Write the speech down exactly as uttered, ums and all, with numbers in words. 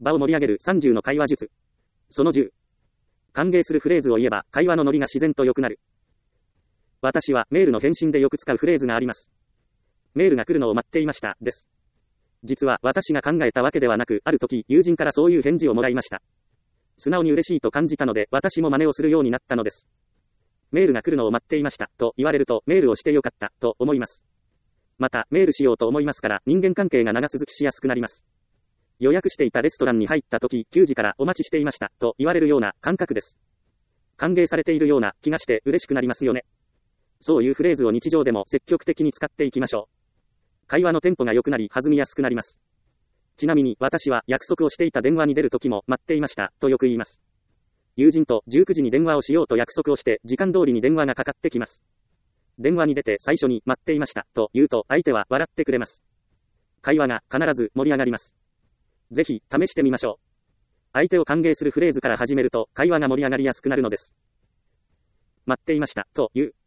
場を盛り上げるさんじゅうの会話術。そのじゅう。歓迎するフレーズを言えば会話のノリが自然と良くなる。私はメールの返信でよく使うフレーズがあります。メールが来るのを待っていました、です。実は私が考えたわけではなく、ある時友人からそういう返事をもらいました。素直に嬉しいと感じたので、私も真似をするようになったのです。メールが来るのを待っていました、と言われると、メールをしてよかった、と思います。また、メールしようと思いますから、人間関係が長続きしやすくなります。予約していたレストランに入った時、きゅうじからお待ちしていました、と言われるような感覚です。歓迎されているような気がして嬉しくなりますよね。そういうフレーズを日常でも積極的に使っていきましょう。会話のテンポが良くなり、弾みやすくなります。ちなみに、私は約束をしていた電話に出る時も、待っていました、とよく言います。友人とじゅうくじに電話をしようと約束をして、時間通りに電話がかかってきます。電話に出て最初に、待っていました、と言うと、相手は笑ってくれます。会話が必ず盛り上がります。ぜひ、試してみましょう。相手を歓迎するフレーズから始めると、会話が盛り上がりやすくなるのです。待っていました、という。